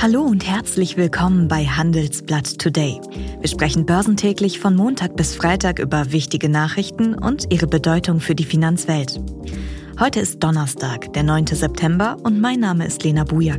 Hallo und herzlich willkommen bei Handelsblatt Today. Wir sprechen börsentäglich von Montag bis Freitag über wichtige Nachrichten und ihre Bedeutung für die Finanzwelt. Heute ist Donnerstag, der 9. September und mein Name ist Lena Bujak.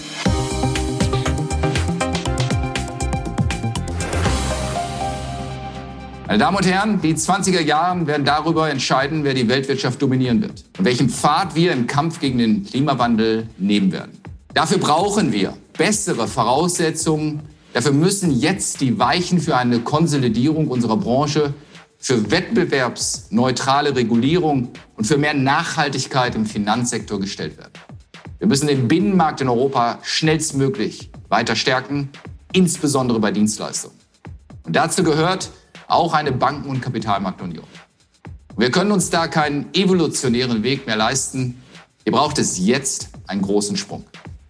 Meine Damen und Herren, die 20er Jahre werden darüber entscheiden, wer die Weltwirtschaft dominieren wird und welchen Pfad wir im Kampf gegen den Klimawandel nehmen werden. Dafür brauchen wir bessere Voraussetzungen. Dafür müssen jetzt die Weichen für eine Konsolidierung unserer Branche, für wettbewerbsneutrale Regulierung und für mehr Nachhaltigkeit im Finanzsektor gestellt werden. Wir müssen den Binnenmarkt in Europa schnellstmöglich weiter stärken, insbesondere bei Dienstleistungen. Und dazu gehört auch eine Banken- und Kapitalmarktunion. Wir können uns da keinen evolutionären Weg mehr leisten. Hier braucht es jetzt einen großen Sprung.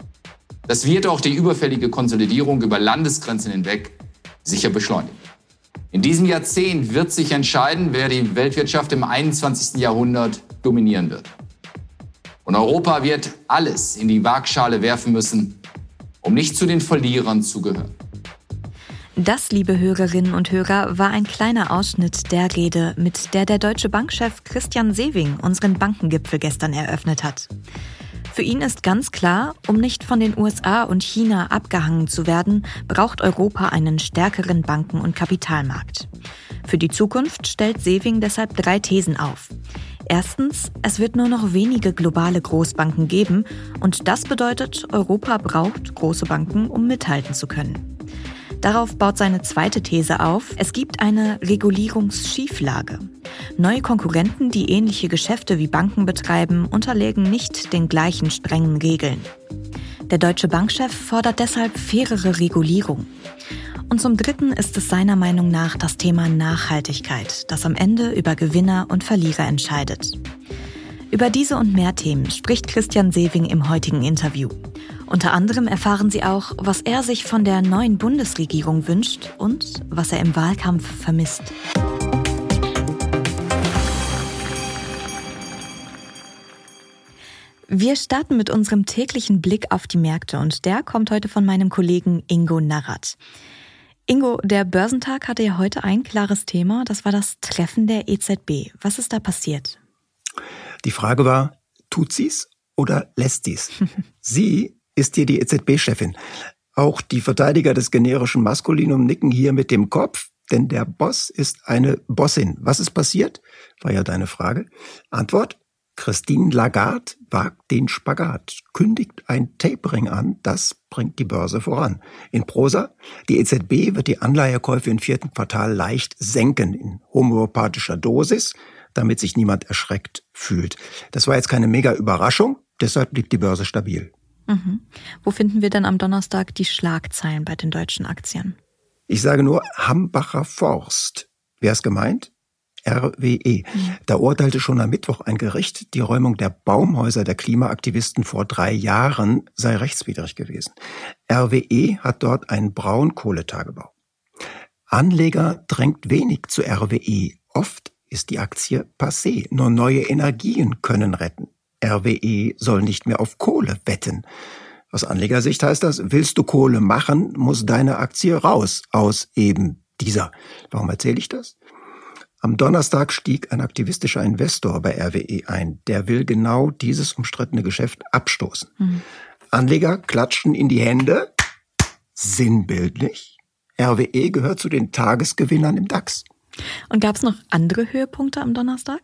Das wird auch die überfällige Konsolidierung über Landesgrenzen hinweg sicher beschleunigen. In diesem Jahrzehnt wird sich entscheiden, wer die Weltwirtschaft im 21. Jahrhundert dominieren wird. Und Europa wird alles in die Waagschale werfen müssen, um nicht zu den Verlierern zu gehören. Das, liebe Hörerinnen und Hörer, war ein kleiner Ausschnitt der Rede, mit der Deutsche Bankchef Christian Sewing unseren Bankengipfel gestern eröffnet hat. Für ihn ist ganz klar, um nicht von den USA und China abgehangen zu werden, braucht Europa einen stärkeren Banken- und Kapitalmarkt. Für die Zukunft stellt Sewing deshalb 3 Thesen auf. Erstens, es wird nur noch wenige globale Großbanken geben und das bedeutet, Europa braucht große Banken, um mithalten zu können. Darauf baut seine zweite These auf, es gibt eine Regulierungsschieflage. Neue Konkurrenten, die ähnliche Geschäfte wie Banken betreiben, unterliegen nicht den gleichen strengen Regeln. Der deutsche Bankchef fordert deshalb fairere Regulierung. Und zum Dritten ist es seiner Meinung nach das Thema Nachhaltigkeit, das am Ende über Gewinner und Verlierer entscheidet. Über diese und mehr Themen spricht Christian Sewing im heutigen Interview. Unter anderem erfahren Sie auch, was er sich von der neuen Bundesregierung wünscht und was er im Wahlkampf vermisst. Wir starten mit unserem täglichen Blick auf die Märkte und der kommt heute von meinem Kollegen Ingo Narrat. Ingo, der Börsentag hatte ja heute ein klares Thema, das war das Treffen der EZB. Was ist da passiert? Die Frage war, tut sie's oder lässt sie's? Sie ist hier die EZB-Chefin. Auch die Verteidiger des generischen Maskulinum nicken hier mit dem Kopf, denn der Boss ist eine Bossin. Was ist passiert? War ja deine Frage. Antwort: Christine Lagarde wagt den Spagat, kündigt ein Tapering an, das bringt die Börse voran. In Prosa: Die EZB wird die Anleihekäufe im 4. Quartal leicht senken, in homöopathischer Dosis, damit sich niemand erschreckt fühlt. Das war jetzt keine Mega-Überraschung, deshalb blieb die Börse stabil. Wo finden wir denn am Donnerstag die Schlagzeilen bei den deutschen Aktien? Ich sage nur Hambacher Forst. Wer ist gemeint? RWE. Da urteilte schon am Mittwoch ein Gericht, die Räumung der Baumhäuser der Klimaaktivisten vor 3 Jahren sei rechtswidrig gewesen. RWE hat dort einen Braunkohletagebau. Anleger drängt wenig zu RWE. Oft ist die Aktie passé. Nur neue Energien können retten. RWE soll nicht mehr auf Kohle wetten. Aus Anlegersicht heißt das, willst du Kohle machen, muss deine Aktie raus aus eben dieser. Warum erzähle ich das? Am Donnerstag stieg ein aktivistischer Investor bei RWE ein. Der will genau dieses umstrittene Geschäft abstoßen. Anleger klatschen in die Hände. Sinnbildlich. RWE gehört zu den Tagesgewinnern im DAX. Und gab es noch andere Höhepunkte am Donnerstag?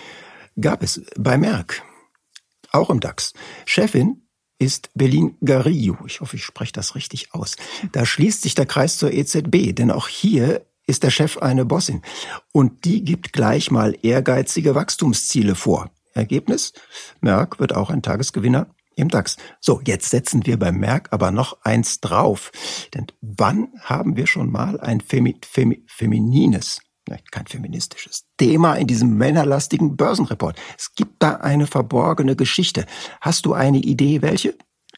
Gab es bei Merck. Auch im DAX. Chefin ist Belén Garijo. Ich hoffe, ich spreche das richtig aus. Da schließt sich der Kreis zur EZB, denn auch hier ist der Chef eine Bossin. Und die gibt gleich mal ehrgeizige Wachstumsziele vor. Ergebnis? Merck wird auch ein Tagesgewinner im DAX. So, jetzt setzen wir beim Merck aber noch eins drauf. Denn wann haben wir schon mal ein feminines, kein feministisches Thema in diesem männerlastigen Börsenreport? Es gibt da eine verborgene Geschichte. Hast du eine Idee, welche?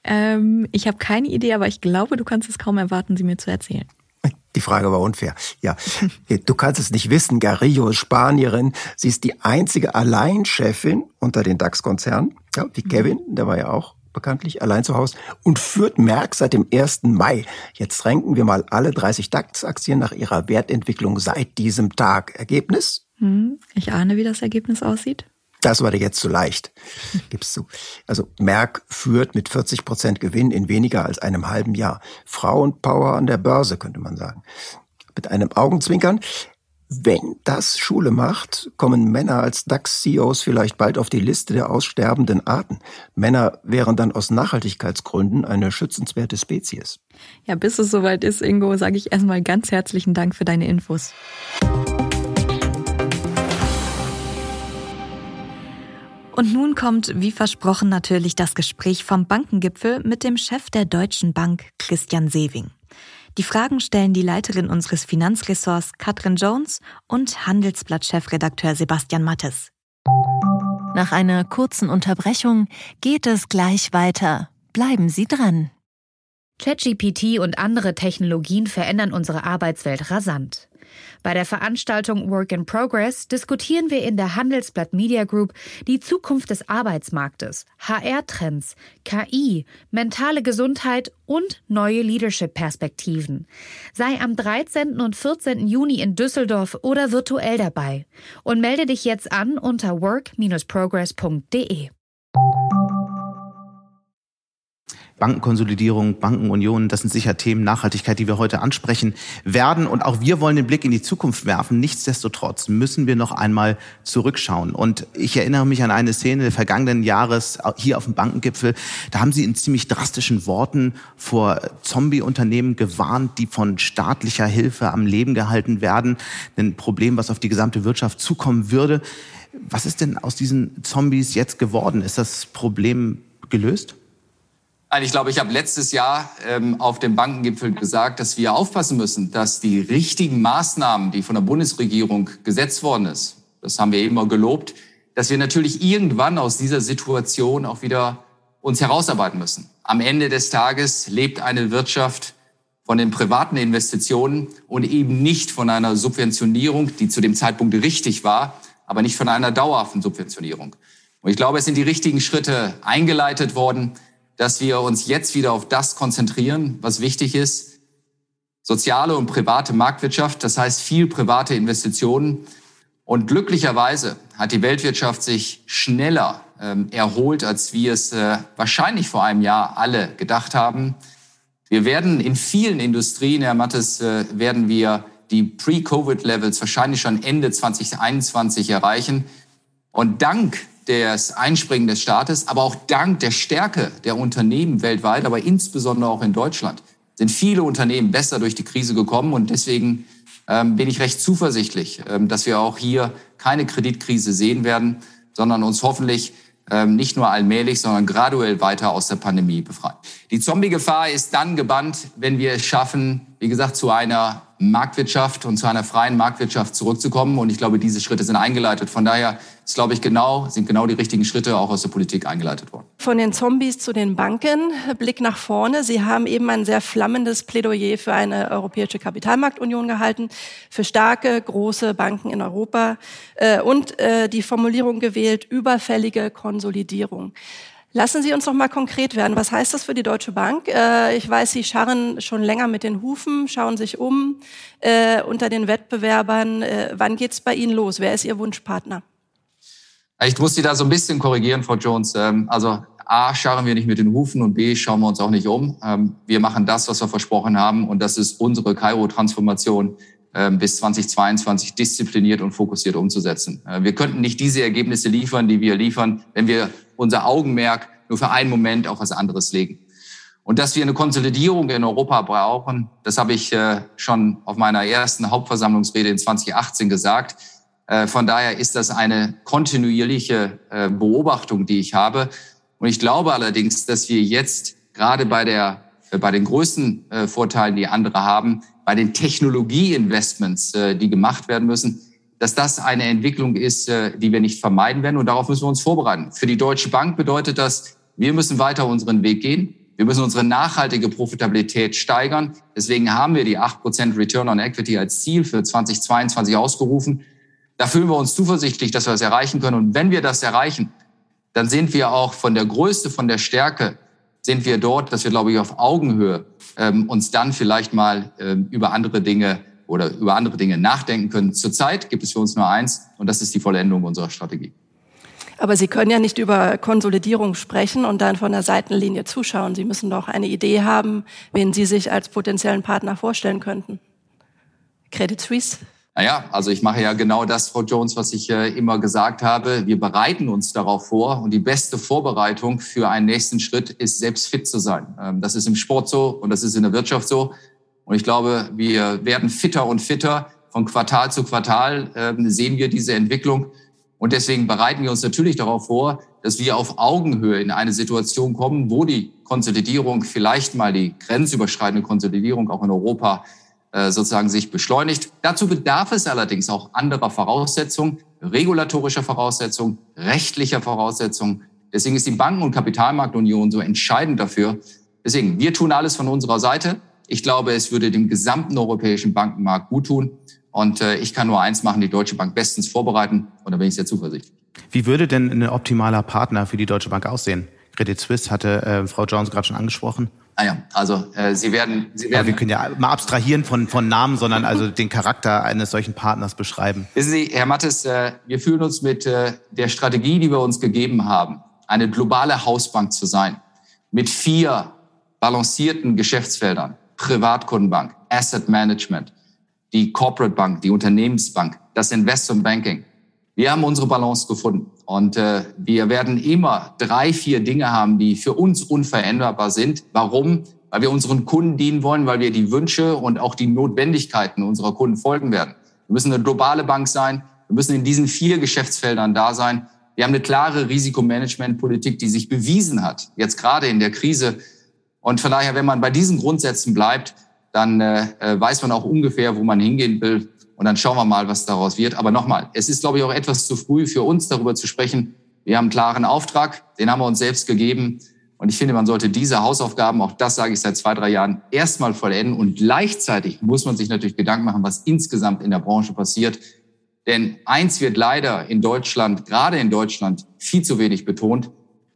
Ich habe keine Idee, aber ich glaube, du kannst es kaum erwarten, sie mir zu erzählen. Die Frage war unfair. Ja, du kannst es nicht wissen. Garijo ist Spanierin. Sie ist die einzige Alleinchefin unter den DAX-Konzernen. Ja, wie Kevin, der war ja auch bekanntlich, allein zu Hause, und führt Merck seit dem 1. Mai. Jetzt ranken wir mal alle 30 DAX-Aktien nach ihrer Wertentwicklung seit diesem Tag. Ergebnis? Ich ahne, wie das Ergebnis aussieht. Das war dir jetzt zu leicht, gibst du. Also Merck führt mit 40% Gewinn in weniger als einem halben Jahr. Frauenpower an der Börse, könnte man sagen. Mit einem Augenzwinkern. Wenn das Schule macht, kommen Männer als DAX-CEOs vielleicht bald auf die Liste der aussterbenden Arten. Männer wären dann aus Nachhaltigkeitsgründen eine schützenswerte Spezies. Ja, bis es soweit ist, Ingo, sage ich erstmal ganz herzlichen Dank für deine Infos. Und nun kommt, wie versprochen, natürlich das Gespräch vom Bankengipfel mit dem Chef der Deutschen Bank, Christian Sewing. Die Fragen stellen die Leiterin unseres Finanzressorts, Katrin Jones, und Handelsblatt-Chefredakteur Sebastian Mattes. Nach einer kurzen Unterbrechung geht es gleich weiter. Bleiben Sie dran. ChatGPT und andere Technologien verändern unsere Arbeitswelt rasant. Bei der Veranstaltung Work in Progress diskutieren wir in der Handelsblatt Media Group die Zukunft des Arbeitsmarktes, HR-Trends, KI, mentale Gesundheit und neue Leadership-Perspektiven. Sei am 13. und 14. Juni in Düsseldorf oder virtuell dabei und melde dich jetzt an unter work-progress.de. Bankenkonsolidierung, Bankenunion, das sind sicher Themen, Nachhaltigkeit, die wir heute ansprechen werden. Und auch wir wollen den Blick in die Zukunft werfen. Nichtsdestotrotz müssen wir noch einmal zurückschauen. Und ich erinnere mich an eine Szene vergangenen Jahres hier auf dem Bankengipfel. Da haben Sie in ziemlich drastischen Worten vor Zombie-Unternehmen gewarnt, die von staatlicher Hilfe am Leben gehalten werden. Ein Problem, was auf die gesamte Wirtschaft zukommen würde. Was ist denn aus diesen Zombies jetzt geworden? Ist das Problem gelöst? Ich glaube, ich habe letztes Jahr auf dem Bankengipfel gesagt, dass wir aufpassen müssen, dass die richtigen Maßnahmen, die von der Bundesregierung gesetzt worden ist, das haben wir immer gelobt, dass wir natürlich irgendwann aus dieser Situation auch wieder uns herausarbeiten müssen. Am Ende des Tages lebt eine Wirtschaft von den privaten Investitionen und eben nicht von einer Subventionierung, die zu dem Zeitpunkt richtig war, aber nicht von einer dauerhaften Subventionierung. Und ich glaube, es sind die richtigen Schritte eingeleitet worden, dass wir uns jetzt wieder auf das konzentrieren, was wichtig ist. Soziale und private Marktwirtschaft, das heißt viel private Investitionen. Und glücklicherweise hat die Weltwirtschaft sich schneller erholt, als wir es wahrscheinlich vor einem Jahr alle gedacht haben. Wir werden in vielen Industrien, Herr Mattes, werden wir die Pre-Covid-Levels wahrscheinlich schon Ende 2021 erreichen. Und dank des Einspringen des Staates, aber auch dank der Stärke der Unternehmen weltweit, aber insbesondere auch in Deutschland, sind viele Unternehmen besser durch die Krise gekommen. Und deswegen bin ich recht zuversichtlich, dass wir auch hier keine Kreditkrise sehen werden, sondern uns hoffentlich nicht nur allmählich, sondern graduell weiter aus der Pandemie befreien. Die Zombie-Gefahr ist dann gebannt, wenn wir es schaffen, wie gesagt, zu einer Marktwirtschaft und zu einer freien Marktwirtschaft zurückzukommen. Und ich glaube, diese Schritte sind eingeleitet. Von daher sind, glaube ich, genau die richtigen Schritte auch aus der Politik eingeleitet worden. Von den Zombies zu den Banken, Blick nach vorne. Sie haben eben ein sehr flammendes Plädoyer für eine europäische Kapitalmarktunion gehalten, für starke, große Banken in Europa und die Formulierung gewählt, überfällige Konsolidierung. Lassen Sie uns noch mal konkret werden. Was heißt das für die Deutsche Bank? Ich weiß, Sie scharren schon länger mit den Hufen, schauen sich um unter den Wettbewerbern. Wann geht's bei Ihnen los? Wer ist Ihr Wunschpartner? Ich muss Sie da so ein bisschen korrigieren, Frau Jones. Also A, scharren wir nicht mit den Hufen und B, schauen wir uns auch nicht um. Wir machen das, was wir versprochen haben, und das ist unsere Kairo-Transformation bis 2022 diszipliniert und fokussiert umzusetzen. Wir könnten nicht diese Ergebnisse liefern, die wir liefern, wenn wir unser Augenmerk nur für einen Moment auf was anderes legen. Und dass wir eine Konsolidierung in Europa brauchen, das habe ich schon auf meiner ersten Hauptversammlungsrede in 2018 gesagt. Von daher ist das eine kontinuierliche Beobachtung, die ich habe. Und ich glaube allerdings, dass wir jetzt gerade bei den größten Vorteilen, die andere haben, bei den Technologieinvestments, die gemacht werden müssen, dass das eine Entwicklung ist, die wir nicht vermeiden werden. Und darauf müssen wir uns vorbereiten. Für die Deutsche Bank bedeutet das, wir müssen weiter unseren Weg gehen. Wir müssen unsere nachhaltige Profitabilität steigern. Deswegen haben wir die 8% Return on Equity als Ziel für 2022 ausgerufen. Da fühlen wir uns zuversichtlich, dass wir das erreichen können. Und wenn wir das erreichen, dann sind wir auch von der Größe, von der Stärke sind wir dort, dass wir, glaube ich, auf Augenhöhe uns dann vielleicht mal über andere Dinge nachdenken können. Zurzeit gibt es für uns nur eins, und das ist die Vollendung unserer Strategie. Aber Sie können ja nicht über Konsolidierung sprechen und dann von der Seitenlinie zuschauen. Sie müssen doch eine Idee haben, wen Sie sich als potenziellen Partner vorstellen könnten. Credit Suisse? Naja, also ich mache ja genau das, Frau Jones, was ich immer gesagt habe. Wir bereiten uns darauf vor, und die beste Vorbereitung für einen nächsten Schritt ist, selbst fit zu sein. Das ist im Sport so und das ist in der Wirtschaft so. Und ich glaube, wir werden fitter und fitter. Von Quartal zu Quartal sehen wir diese Entwicklung. Und deswegen bereiten wir uns natürlich darauf vor, dass wir auf Augenhöhe in eine Situation kommen, wo die Konsolidierung, vielleicht mal die grenzüberschreitende Konsolidierung auch in Europa sozusagen sich beschleunigt. Dazu bedarf es allerdings auch anderer Voraussetzungen, regulatorischer Voraussetzungen, rechtlicher Voraussetzungen. Deswegen ist die Banken- und Kapitalmarktunion so entscheidend dafür. Deswegen, wir tun alles von unserer Seite. Ich glaube, es würde dem gesamten europäischen Bankenmarkt gut tun. Und ich kann nur eins machen, die Deutsche Bank bestens vorbereiten. Und da bin ich sehr zuversichtlich. Wie würde denn ein optimaler Partner für die Deutsche Bank aussehen? Credit Suisse hatte Frau Jones gerade schon angesprochen. Also Sie werden. Aber wir können ja mal abstrahieren von Namen, sondern also den Charakter eines solchen Partners beschreiben. Wissen Sie, Herr Mattes, wir fühlen uns mit der Strategie, die wir uns gegeben haben, eine globale Hausbank zu sein, mit 4 balancierten Geschäftsfeldern: Privatkundenbank, Asset Management, die Corporate Bank, die Unternehmensbank, das Investment Banking. Wir haben unsere Balance gefunden und wir werden immer 3, 4 Dinge haben, die für uns unveränderbar sind. Warum? Weil wir unseren Kunden dienen wollen, weil wir die Wünsche und auch die Notwendigkeiten unserer Kunden folgen werden. Wir müssen eine globale Bank sein. Wir müssen in diesen 4 Geschäftsfeldern da sein. Wir haben eine klare Risikomanagementpolitik, die sich bewiesen hat, jetzt gerade in der Krise. Und von daher, wenn man bei diesen Grundsätzen bleibt, dann weiß man auch ungefähr, wo man hingehen will. Und dann schauen wir mal, was daraus wird. Aber nochmal, es ist, glaube ich, auch etwas zu früh für uns, darüber zu sprechen. Wir haben einen klaren Auftrag, den haben wir uns selbst gegeben. Und ich finde, man sollte diese Hausaufgaben, auch das sage ich seit 2, 3 Jahren, erstmal vollenden. Und gleichzeitig muss man sich natürlich Gedanken machen, was insgesamt in der Branche passiert. Denn eins wird leider in Deutschland, gerade in Deutschland, viel zu wenig betont.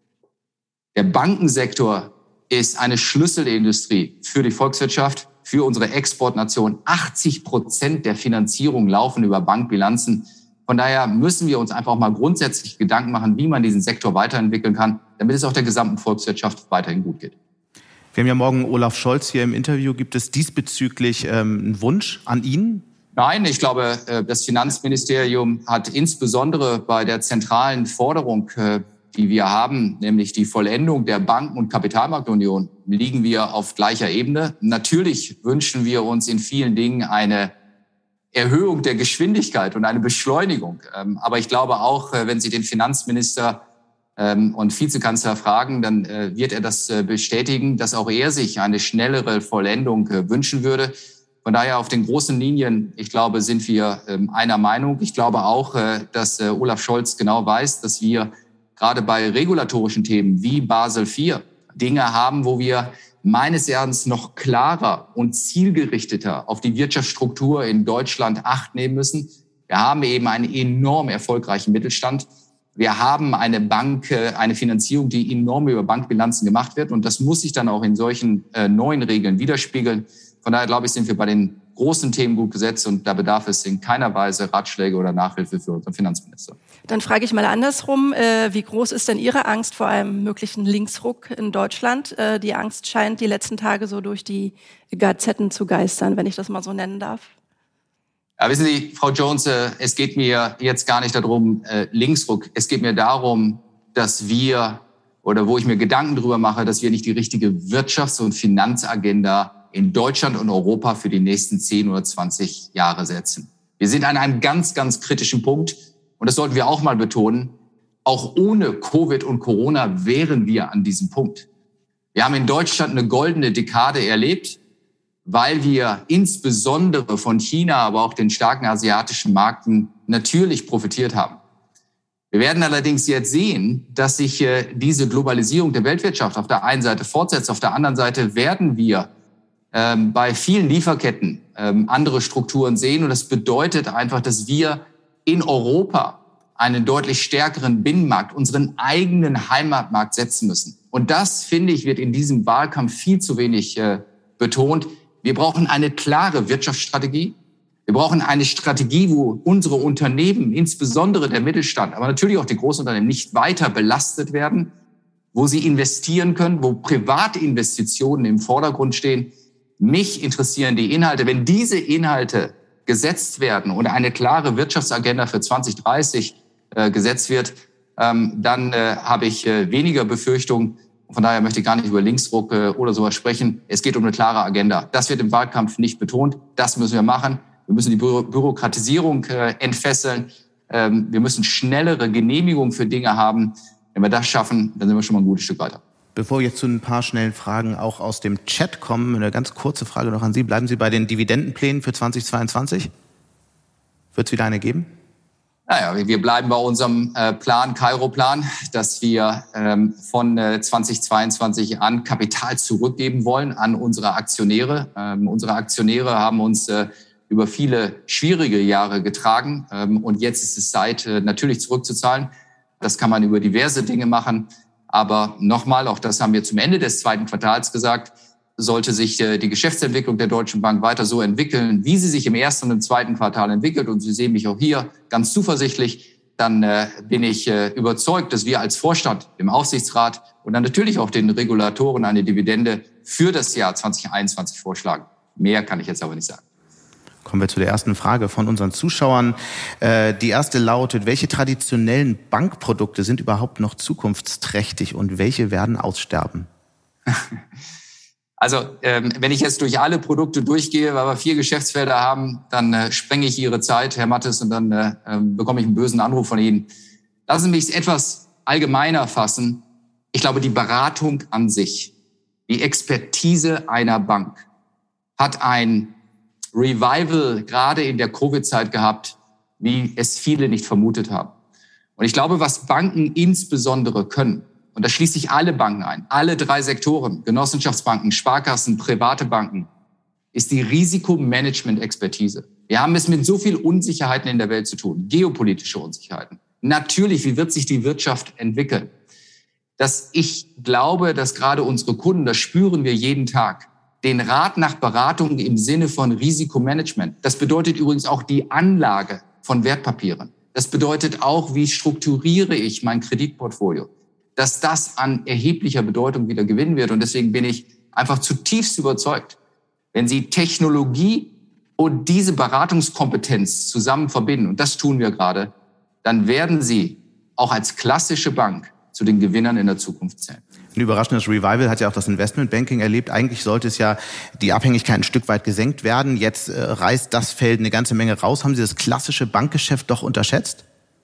Der Bankensektor ist eine Schlüsselindustrie für die Volkswirtschaft, für unsere Exportnation. 80% der Finanzierung laufen über Bankbilanzen. Von daher müssen wir uns einfach mal grundsätzlich Gedanken machen, wie man diesen Sektor weiterentwickeln kann, damit es auch der gesamten Volkswirtschaft weiterhin gut geht. Wir haben ja morgen Olaf Scholz hier im Interview. Gibt es diesbezüglich einen Wunsch an ihn? Nein, ich glaube, das Finanzministerium hat insbesondere bei der zentralen Forderung, die wir haben, nämlich die Vollendung der Banken- und Kapitalmarktunion, liegen wir auf gleicher Ebene. Natürlich wünschen wir uns in vielen Dingen eine Erhöhung der Geschwindigkeit und eine Beschleunigung. Aber ich glaube auch, wenn Sie den Finanzminister und Vizekanzler fragen, dann wird er das bestätigen, dass auch er sich eine schnellere Vollendung wünschen würde. Von daher auf den großen Linien, ich glaube, sind wir einer Meinung. Ich glaube auch, dass Olaf Scholz genau weiß, dass wir gerade bei regulatorischen Themen wie Basel IV Dinge haben, wo wir meines Erachtens noch klarer und zielgerichteter auf die Wirtschaftsstruktur in Deutschland Acht nehmen müssen. Wir haben eben einen enorm erfolgreichen Mittelstand. Wir haben eine Bank, eine Finanzierung, die enorm über Bankbilanzen gemacht wird. Und das muss sich dann auch in solchen neuen Regeln widerspiegeln. Von daher, glaube ich, sind wir bei den großen Themen gut gesetzt und da bedarf es in keiner Weise Ratschläge oder Nachhilfe für unseren Finanzminister. Dann frage ich mal andersrum, wie groß ist denn Ihre Angst vor einem möglichen Linksruck in Deutschland? Die Angst scheint die letzten Tage so durch die Gazetten zu geistern, wenn ich das mal so nennen darf. Ja, wissen Sie, Frau Jones, es geht mir jetzt gar nicht darum, Linksruck. Es geht mir darum, dass wir, oder wo ich mir Gedanken drüber mache, dass wir nicht die richtige Wirtschafts- und Finanzagenda in Deutschland und Europa für die nächsten 10 oder 20 Jahre setzen. Wir sind an einem ganz, ganz kritischen Punkt. Und das sollten wir auch mal betonen. Auch ohne Covid und Corona wären wir an diesem Punkt. Wir haben in Deutschland eine goldene Dekade erlebt, weil wir insbesondere von China, aber auch den starken asiatischen Märkten natürlich profitiert haben. Wir werden allerdings jetzt sehen, dass sich diese Globalisierung der Weltwirtschaft auf der einen Seite fortsetzt. Auf der anderen Seite werden wir bei vielen Lieferketten andere Strukturen sehen. Und das bedeutet einfach, dass wir in Europa einen deutlich stärkeren Binnenmarkt, unseren eigenen Heimatmarkt setzen müssen. Und das, finde ich, wird in diesem Wahlkampf viel zu wenig betont. Wir brauchen eine klare Wirtschaftsstrategie. Wir brauchen eine Strategie, wo unsere Unternehmen, insbesondere der Mittelstand, aber natürlich auch die Großunternehmen, nicht weiter belastet werden, wo sie investieren können, wo Privatinvestitionen im Vordergrund stehen. Mich interessieren die Inhalte. Wenn diese Inhalte gesetzt werden und eine klare Wirtschaftsagenda für 2030 gesetzt wird, dann habe ich weniger Befürchtungen. Von daher möchte ich gar nicht über Linksruck oder sowas sprechen. Es geht um eine klare Agenda. Das wird im Wahlkampf nicht betont. Das müssen wir machen. Wir müssen die Bürokratisierung entfesseln. Wir müssen schnellere Genehmigungen für Dinge haben. Wenn wir das schaffen, dann sind wir schon mal ein gutes Stück weiter. Bevor wir jetzt zu ein paar schnellen Fragen auch aus dem Chat kommen, eine ganz kurze Frage noch an Sie. Bleiben Sie bei den Dividendenplänen für 2022? Wird es wieder eine geben? Naja, wir bleiben bei unserem Kairo-Plan, dass wir von 2022 an Kapital zurückgeben wollen an unsere Aktionäre. Unsere Aktionäre haben uns über viele schwierige Jahre getragen und jetzt ist es Zeit, natürlich zurückzuzahlen. Das kann man über diverse Dinge machen. Aber nochmal, auch das haben wir zum Ende des zweiten Quartals gesagt, sollte sich die Geschäftsentwicklung der Deutschen Bank weiter so entwickeln, wie sie sich im ersten und im zweiten Quartal entwickelt, und Sie sehen mich auch hier ganz zuversichtlich, dann bin ich überzeugt, dass wir als Vorstand, im Aufsichtsrat und dann natürlich auch den Regulatoren eine Dividende für das Jahr 2021 vorschlagen. Mehr kann ich jetzt aber nicht sagen. Kommen wir zu der ersten Frage von unseren Zuschauern. Die erste lautet: Welche traditionellen Bankprodukte sind überhaupt noch zukunftsträchtig und welche werden aussterben? Also wenn ich jetzt durch alle Produkte durchgehe, weil wir 4 Geschäftsfelder haben, dann sprenge ich Ihre Zeit, Herr Mattes, und dann bekomme ich einen bösen Anruf von Ihnen. Lassen Sie mich es etwas allgemeiner fassen. Ich glaube, die Beratung an sich, die Expertise einer Bank hat ein Revival gerade in der Covid-Zeit gehabt, wie es viele nicht vermutet haben. Und ich glaube, was Banken insbesondere können, und da schließt sich alle Banken ein, alle 3 Sektoren, Genossenschaftsbanken, Sparkassen, private Banken, ist die Risikomanagement-Expertise. Wir haben es mit so viel Unsicherheiten in der Welt zu tun, geopolitische Unsicherheiten. Natürlich, wie wird sich die Wirtschaft entwickeln? Ich glaube, dass gerade unsere Kunden, das spüren wir jeden Tag, den Rat nach Beratung im Sinne von Risikomanagement. Das bedeutet übrigens auch die Anlage von Wertpapieren. Das bedeutet auch, wie strukturiere ich mein Kreditportfolio, dass das an erheblicher Bedeutung wieder gewinnen wird. Und deswegen bin ich einfach zutiefst überzeugt, wenn Sie Technologie und diese Beratungskompetenz zusammen verbinden, und das tun wir gerade, dann werden Sie auch als klassische Bank zu den Gewinnern in der Zukunft zählen. Ein überraschendes Revival hat ja auch das Investmentbanking erlebt. Eigentlich sollte es ja die Abhängigkeit ein Stück weit gesenkt werden. Jetzt reißt das Feld eine ganze Menge raus. Haben Sie das klassische Bankgeschäft doch unterschätzt?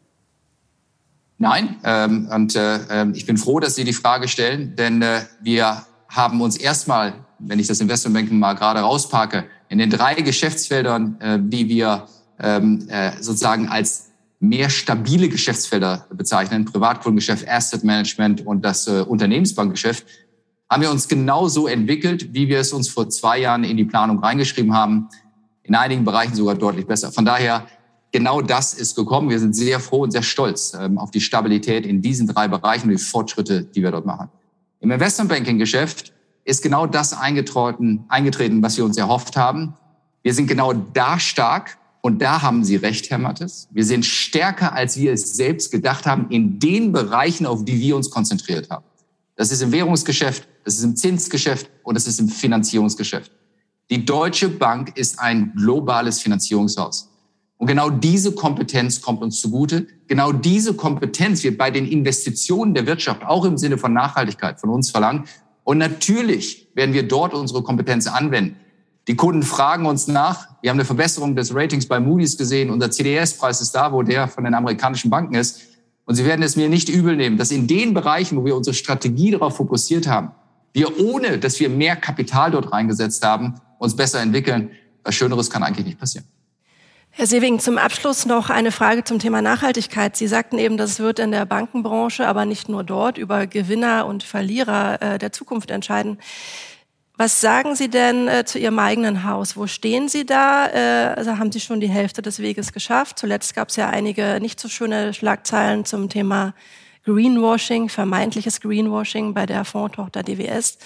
Nein, ich bin froh, dass Sie die Frage stellen, denn wir haben uns erstmal, wenn ich das Investmentbanking mal gerade rauspacke, in den 3 Geschäftsfeldern, die wir sozusagen als mehr stabile Geschäftsfelder bezeichnen, Privatkundengeschäft, Asset Management und das Unternehmensbankgeschäft, haben wir uns genauso entwickelt, wie wir es uns vor 2 Jahren in die Planung reingeschrieben haben. In einigen Bereichen sogar deutlich besser. Von daher, genau das ist gekommen. Wir sind sehr froh und sehr stolz auf die Stabilität in diesen 3 Bereichen und die Fortschritte, die wir dort machen. Im Investmentbanking-Geschäft ist genau das eingetreten, was wir uns erhofft haben. Wir sind genau da stark. Und da haben Sie recht, Herr Mattes. Wir sind stärker, als wir es selbst gedacht haben, in den Bereichen, auf die wir uns konzentriert haben. Das ist im Währungsgeschäft, das ist im Zinsgeschäft und das ist im Finanzierungsgeschäft. Die Deutsche Bank ist ein globales Finanzierungshaus. Und genau diese Kompetenz kommt uns zugute. Genau diese Kompetenz wird bei den Investitionen der Wirtschaft auch im Sinne von Nachhaltigkeit von uns verlangt. Und natürlich werden wir dort unsere Kompetenz anwenden. Die Kunden fragen uns nach. Wir haben eine Verbesserung des Ratings bei Moody's gesehen. Unser CDS-Preis ist da, wo der von den amerikanischen Banken ist. Und Sie werden es mir nicht übel nehmen, dass in den Bereichen, wo wir unsere Strategie darauf fokussiert haben, wir, ohne dass wir mehr Kapital dort reingesetzt haben, uns besser entwickeln. Was Schöneres kann eigentlich nicht passieren. Herr Sewing, zum Abschluss noch eine Frage zum Thema Nachhaltigkeit. Sie sagten eben, das wird in der Bankenbranche, aber nicht nur dort, über Gewinner und Verlierer der Zukunft entscheiden. Was sagen Sie denn zu Ihrem eigenen Haus? Wo stehen Sie da? Also haben Sie schon die Hälfte des Weges geschafft? Zuletzt gab es ja einige nicht so schöne Schlagzeilen zum Thema Greenwashing, vermeintliches Greenwashing bei der Fondstochter DWS.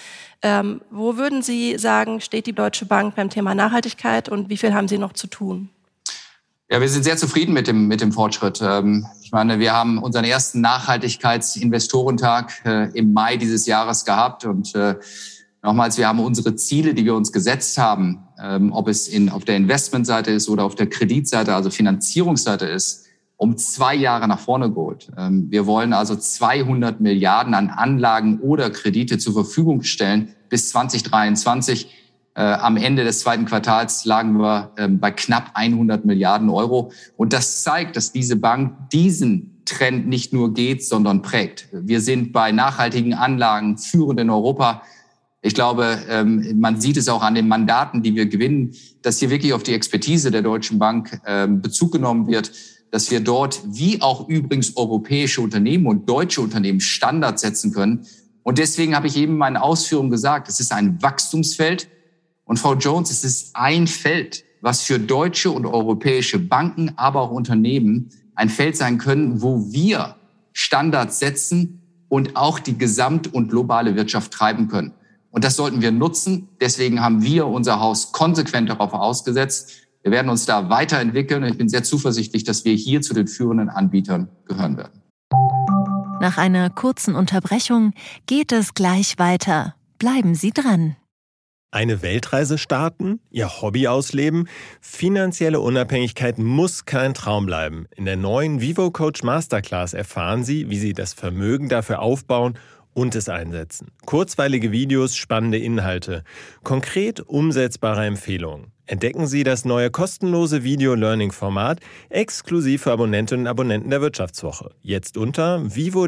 Wo würden Sie sagen, steht die Deutsche Bank beim Thema Nachhaltigkeit und wie viel haben Sie noch zu tun? Ja, wir sind sehr zufrieden mit dem Fortschritt. Ich meine, wir haben unseren ersten Nachhaltigkeitsinvestorentag im Mai dieses Jahres gehabt und nochmals, wir haben unsere Ziele, die wir uns gesetzt haben, ob es auf der Investmentseite ist oder auf der Kreditseite, also Finanzierungsseite ist, um 2 Jahre nach vorne geholt. Wir wollen also 200 Milliarden an Anlagen oder Kredite zur Verfügung stellen bis 2023. Am Ende des 2. Quartals lagen wir bei knapp 100 Milliarden Euro. Und das zeigt, dass diese Bank diesen Trend nicht nur geht, sondern prägt. Wir sind bei nachhaltigen Anlagen führend in Europa. Ich glaube, man sieht es auch an den Mandaten, die wir gewinnen, dass hier wirklich auf die Expertise der Deutschen Bank Bezug genommen wird, dass wir dort, wie auch übrigens europäische Unternehmen und deutsche Unternehmen, Standards setzen können. Und deswegen habe ich eben in meinen Ausführungen gesagt, es ist ein Wachstumsfeld. Und Frau Jones, es ist ein Feld, was für deutsche und europäische Banken, aber auch Unternehmen ein Feld sein können, wo wir Standards setzen und auch die Gesamt- und globale Wirtschaft treiben können. Und das sollten wir nutzen. Deswegen haben wir unser Haus konsequent darauf ausgesetzt. Wir werden uns da weiterentwickeln. Und ich bin sehr zuversichtlich, dass wir hier zu den führenden Anbietern gehören werden. Nach einer kurzen Unterbrechung geht es gleich weiter. Bleiben Sie dran. Eine Weltreise starten? Ihr Hobby ausleben? Finanzielle Unabhängigkeit muss kein Traum bleiben. In der neuen Vivo Coach Masterclass erfahren Sie, wie Sie das Vermögen dafür aufbauen und es einsetzen. Kurzweilige Videos, spannende Inhalte, konkret umsetzbare Empfehlungen. Entdecken Sie das neue kostenlose Video-Learning-Format exklusiv für Abonnentinnen und Abonnenten der Wirtschaftswoche. Jetzt unter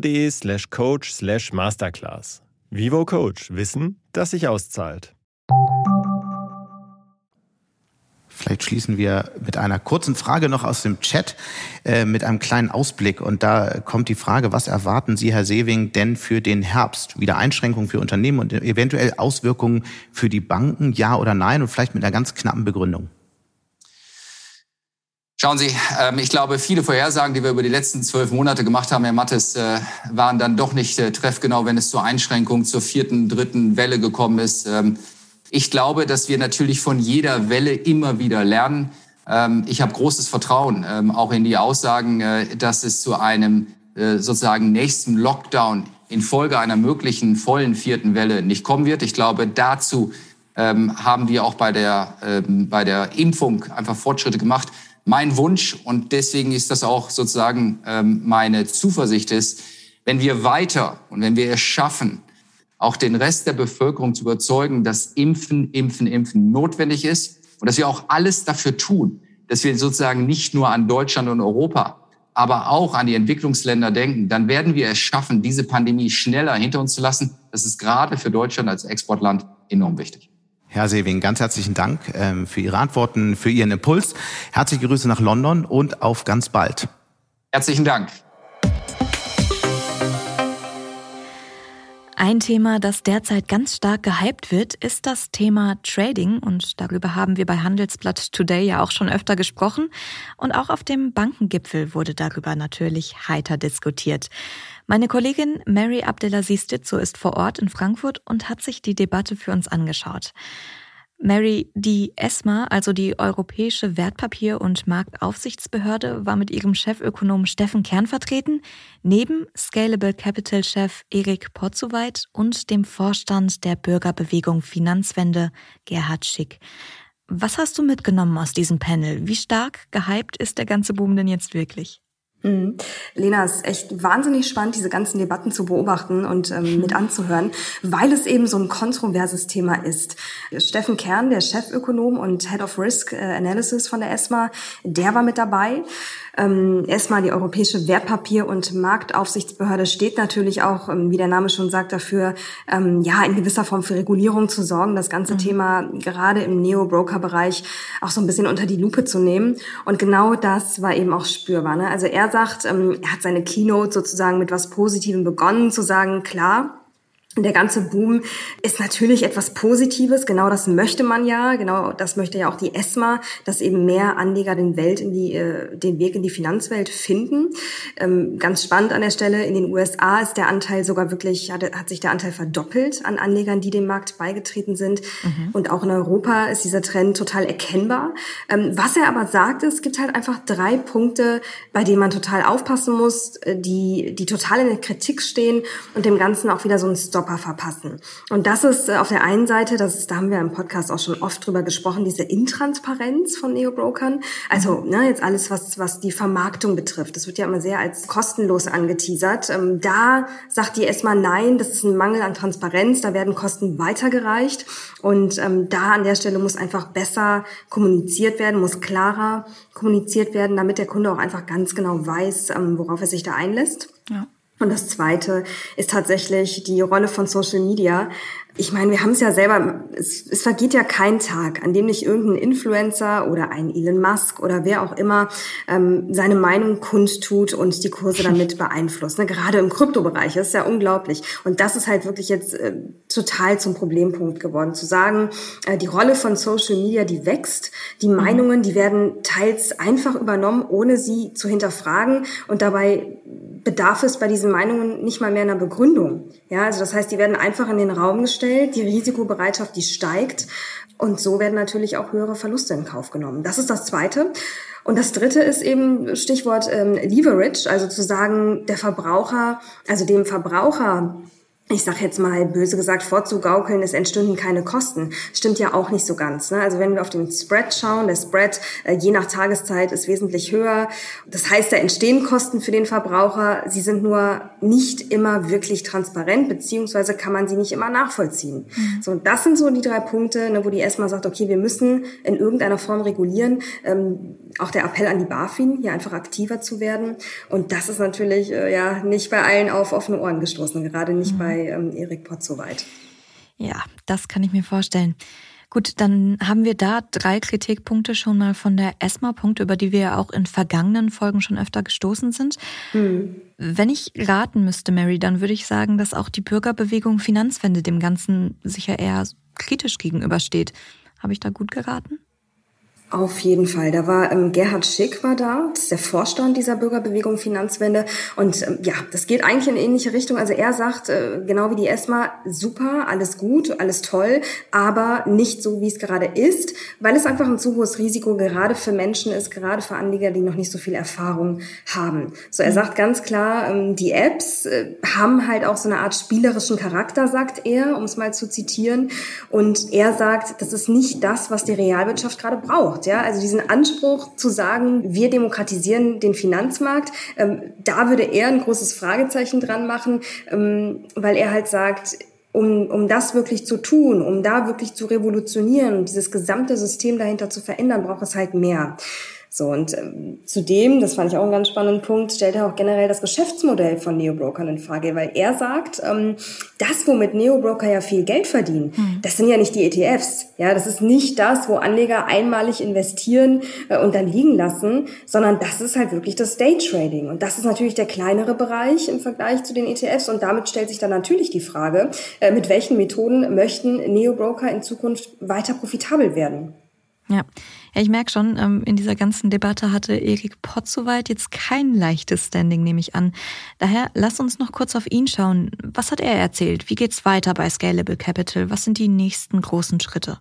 vivo.de/coach/masterclass. Vivo Coach. Wissen, das sich auszahlt. Vielleicht schließen wir mit einer kurzen Frage noch aus dem Chat, mit einem kleinen Ausblick. Und da kommt die Frage, was erwarten Sie, Herr Sewing, denn für den Herbst? Wieder Einschränkungen für Unternehmen und eventuell Auswirkungen für die Banken, ja oder nein? Und vielleicht mit einer ganz knappen Begründung. Schauen Sie, ich glaube, viele Vorhersagen, die wir über die letzten 12 Monate gemacht haben, Herr Mattes, waren dann doch nicht treffgenau, wenn es zur Einschränkung zur 4., 3. Welle gekommen ist. Ich glaube, dass wir natürlich von jeder Welle immer wieder lernen. Ich habe großes Vertrauen auch in die Aussagen, dass es zu einem sozusagen nächsten Lockdown infolge einer möglichen vollen 4. Welle nicht kommen wird. Ich glaube, dazu haben wir auch bei der Impfung einfach Fortschritte gemacht. Mein Wunsch, und deswegen ist das auch sozusagen meine Zuversicht ist, wenn wir weiter und wenn wir es schaffen, auch den Rest der Bevölkerung zu überzeugen, dass Impfen notwendig ist und dass wir auch alles dafür tun, dass wir sozusagen nicht nur an Deutschland und Europa, aber auch an die Entwicklungsländer denken, dann werden wir es schaffen, diese Pandemie schneller hinter uns zu lassen. Das ist gerade für Deutschland als Exportland enorm wichtig. Herr Sewing, ganz herzlichen Dank für Ihre Antworten, für Ihren Impuls. Herzliche Grüße nach London und auf ganz bald. Herzlichen Dank. Ein Thema, das derzeit ganz stark gehypt wird, ist das Thema Trading. Und darüber haben wir bei Handelsblatt Today ja auch schon öfter gesprochen. Und auch auf dem Bankengipfel wurde darüber natürlich heiter diskutiert. Meine Kollegin Mary Abdelaziz Ditzo ist vor Ort in Frankfurt und hat sich die Debatte für uns angeschaut. Mary, die ESMA, also die Europäische Wertpapier- und Marktaufsichtsbehörde, war mit ihrem Chefökonom Steffen Kern vertreten, neben Scalable Capital-Chef Erik Potzowait und dem Vorstand der Bürgerbewegung Finanzwende Gerhard Schick. Was hast du mitgenommen aus diesem Panel? Wie stark gehypt ist der ganze Boom denn jetzt wirklich? Lena, es ist echt wahnsinnig spannend, diese ganzen Debatten zu beobachten und mit anzuhören, weil es eben so ein kontroverses Thema ist. Steffen Kern, der Chefökonom und Head of Risk Analysis von der ESMA, der war mit dabei. ESMA, die Europäische Wertpapier- und Marktaufsichtsbehörde, steht natürlich auch, wie der Name schon sagt, dafür, in gewisser Form für Regulierung zu sorgen, das ganze Thema gerade im Neo-Broker-Bereich auch so ein bisschen unter die Lupe zu nehmen. Und genau das war eben auch spürbar, ne? Also er sagt, er hat seine Keynote sozusagen mit was Positivem begonnen, zu sagen, klar, Der ganze Boom ist natürlich etwas Positives. Genau das möchte man ja. Genau das möchte ja auch die ESMA, dass eben mehr Anleger den Weg in die Finanzwelt finden. Ganz spannend an der Stelle. In den USA ist der Anteil sogar wirklich, hat sich der Anteil verdoppelt an Anlegern, die dem Markt beigetreten sind. Und auch in Europa ist dieser Trend total erkennbar. Was er aber sagt, es gibt halt einfach 3 Punkte, bei denen man total aufpassen muss, die total in der Kritik stehen und dem Ganzen auch wieder so einen Stopper verpassen. Und das ist auf der einen Seite, da haben wir im Podcast auch schon oft drüber gesprochen, diese Intransparenz von Neobrokern. Also jetzt alles, was die Vermarktung betrifft. Das wird ja immer sehr als kostenlos angeteasert. Da sagt die ESMA, nein, das ist ein Mangel an Transparenz, da werden Kosten weitergereicht. Und da an der Stelle muss einfach besser kommuniziert werden, muss klarer kommuniziert werden, damit der Kunde auch einfach ganz genau weiß, worauf er sich da einlässt. Ja. Und das Zweite ist tatsächlich die Rolle von Social Media. Ich meine, wir haben es ja selber, es vergeht ja kein Tag, an dem nicht irgendein Influencer oder ein Elon Musk oder wer auch immer seine Meinung kundtut und die Kurse damit beeinflusst. Gerade im Kryptobereich, das ist ja unglaublich. Und das ist halt wirklich jetzt total zum Problempunkt geworden. Zu sagen, die Rolle von Social Media, die wächst, die Meinungen, die werden teils einfach übernommen, ohne sie zu hinterfragen. Und dabei bedarf es bei diesen Meinungen nicht mal mehr einer Begründung. Ja, also das heißt, die werden einfach in den Raum gestellt, die Risikobereitschaft, die steigt und so werden natürlich auch höhere Verluste in Kauf genommen. Das ist das Zweite. Und das Dritte ist eben Stichwort Leverage, also zu sagen, der Verbraucher, also dem Verbraucher, ich sag jetzt mal böse gesagt, vorzugaukeln, es entstünden keine Kosten. Stimmt ja auch nicht so ganz. Ne? Also wenn wir auf den Spread schauen, der Spread je nach Tageszeit ist wesentlich höher. Das heißt, da entstehen Kosten für den Verbraucher. Sie sind nur nicht immer wirklich transparent, beziehungsweise kann man sie nicht immer nachvollziehen. So, und das sind so die 3 Punkte, wo die ESMA sagt, okay, wir müssen in irgendeiner Form regulieren. Auch der Appell an die BaFin, hier einfach aktiver zu werden. Und das ist natürlich nicht bei allen auf offene Ohren gestoßen, gerade nicht bei Erik Potzowait. Ja, das kann ich mir vorstellen. Gut, dann haben wir da 3 Kritikpunkte schon mal von der ESMA, Punkte, über die wir ja auch in vergangenen Folgen schon öfter gestoßen sind. Wenn ich raten müsste, Mary, dann würde ich sagen, dass auch die Bürgerbewegung Finanzwende dem Ganzen sicher eher kritisch gegenübersteht. Habe ich da gut geraten? Auf jeden Fall. Da war Gerhard Schick war da, das ist der Vorstand dieser Bürgerbewegung Finanzwende. Und das geht eigentlich in eine ähnliche Richtung. Also er sagt, genau wie die ESMA, super, alles gut, alles toll, aber nicht so, wie es gerade ist, weil es einfach ein zu hohes Risiko gerade für Menschen ist, gerade für Anleger, die noch nicht so viel Erfahrung haben. So, er sagt ganz klar, die Apps haben halt auch so eine Art spielerischen Charakter, sagt er, um es mal zu zitieren. Und er sagt, das ist nicht das, was die Realwirtschaft gerade braucht. Ja, also diesen Anspruch zu sagen, wir demokratisieren den Finanzmarkt, da würde er ein großes Fragezeichen dran machen, weil er halt sagt, um das wirklich zu tun, um da wirklich zu revolutionieren, dieses gesamte System dahinter zu verändern, braucht es halt mehr. So, und zudem, das fand ich auch einen ganz spannenden Punkt, stellt er auch generell das Geschäftsmodell von Neobrokern in Frage, weil er sagt, das, womit Neobroker ja viel Geld verdienen, das sind ja nicht die ETFs, ja, das ist nicht das, wo Anleger einmalig investieren und dann liegen lassen, sondern das ist halt wirklich das Daytrading und das ist natürlich der kleinere Bereich im Vergleich zu den ETFs und damit stellt sich dann natürlich die Frage, mit welchen Methoden möchten Neobroker in Zukunft weiter profitabel werden? Ja, ich merke schon, in dieser ganzen Debatte hatte Erik Potzowait jetzt kein leichtes Standing, nehme ich an. Daher lass uns noch kurz auf ihn schauen. Was hat er erzählt? Wie geht's weiter bei Scalable Capital? Was sind die nächsten großen Schritte?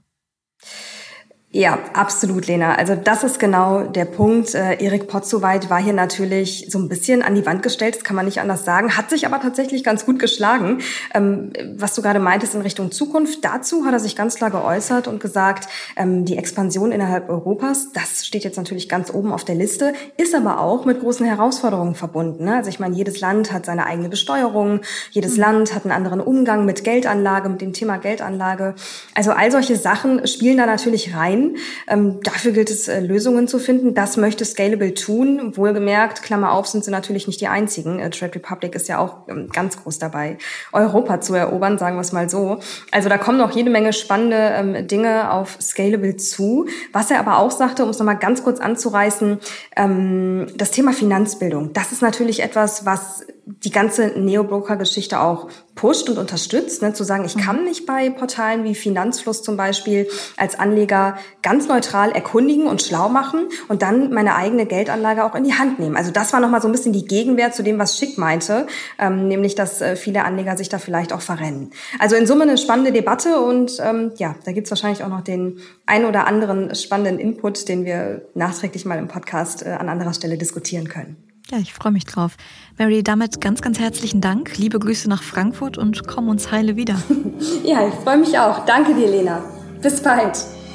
Ja, absolut, Lena. Also das ist genau der Punkt. Erik Potzowait war hier natürlich so ein bisschen an die Wand gestellt, das kann man nicht anders sagen, hat sich aber tatsächlich ganz gut geschlagen. Was du gerade meintest in Richtung Zukunft, dazu hat er sich ganz klar geäußert und gesagt, die Expansion innerhalb Europas, das steht jetzt natürlich ganz oben auf der Liste, ist aber auch mit großen Herausforderungen verbunden. Also ich meine, jedes Land hat seine eigene Besteuerung, jedes Land hat einen anderen Umgang mit Geldanlage, mit dem Thema Geldanlage. Also all solche Sachen spielen da natürlich rein. Dafür gilt es, Lösungen zu finden. Das möchte Scalable tun. Wohlgemerkt, Klammer auf, sind sie natürlich nicht die einzigen. Trade Republic ist ja auch ganz groß dabei, Europa zu erobern, sagen wir es mal so. Also da kommen noch jede Menge spannende Dinge auf Scalable zu. Was er aber auch sagte, um es nochmal ganz kurz anzureißen, das Thema Finanzbildung. Das ist natürlich etwas, was die ganze Neobroker-Geschichte auch pusht und unterstützt, ne, zu sagen, ich kann mich bei Portalen wie Finanzfluss zum Beispiel als Anleger ganz neutral erkundigen und schlau machen und dann meine eigene Geldanlage auch in die Hand nehmen. Also das war nochmal so ein bisschen die Gegenwehr zu dem, was Schick meinte, nämlich, dass viele Anleger sich da vielleicht auch verrennen. Also in Summe eine spannende Debatte und da gibt's wahrscheinlich auch noch den ein oder anderen spannenden Input, den wir nachträglich mal im Podcast an anderer Stelle diskutieren können. Ja, ich freue mich drauf. Mary, damit ganz, ganz herzlichen Dank. Liebe Grüße nach Frankfurt und komm uns heile wieder. Ja, ich freue mich auch. Danke dir, Lena. Bis bald.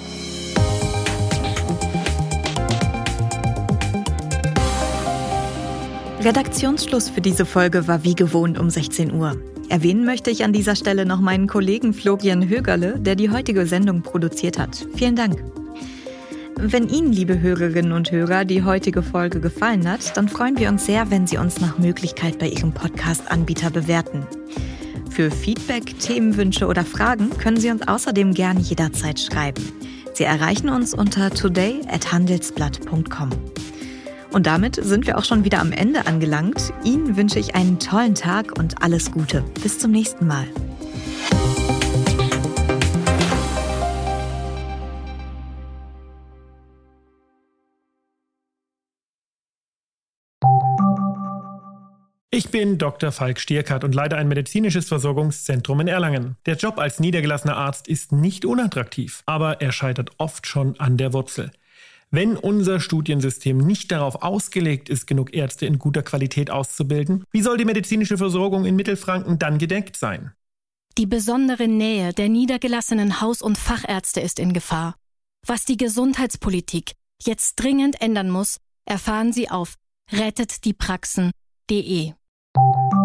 Redaktionsschluss für diese Folge war wie gewohnt um 16 Uhr. Erwähnen möchte ich an dieser Stelle noch meinen Kollegen Florian Högerle, der die heutige Sendung produziert hat. Vielen Dank. Wenn Ihnen, liebe Hörerinnen und Hörer, die heutige Folge gefallen hat, dann freuen wir uns sehr, wenn Sie uns nach Möglichkeit bei Ihrem Podcast-Anbieter bewerten. Für Feedback, Themenwünsche oder Fragen können Sie uns außerdem gerne jederzeit schreiben. Sie erreichen uns unter today@handelsblatt.com. Und damit sind wir auch schon wieder am Ende angelangt. Ihnen wünsche ich einen tollen Tag und alles Gute. Bis zum nächsten Mal. Ich bin Dr. Falk Stierkart und leite ein medizinisches Versorgungszentrum in Erlangen. Der Job als niedergelassener Arzt ist nicht unattraktiv, aber er scheitert oft schon an der Wurzel. Wenn unser Studiensystem nicht darauf ausgelegt ist, genug Ärzte in guter Qualität auszubilden, wie soll die medizinische Versorgung in Mittelfranken dann gedeckt sein? Die besondere Nähe der niedergelassenen Haus- und Fachärzte ist in Gefahr. Was die Gesundheitspolitik jetzt dringend ändern muss, erfahren Sie auf rettetdiepraxen.de.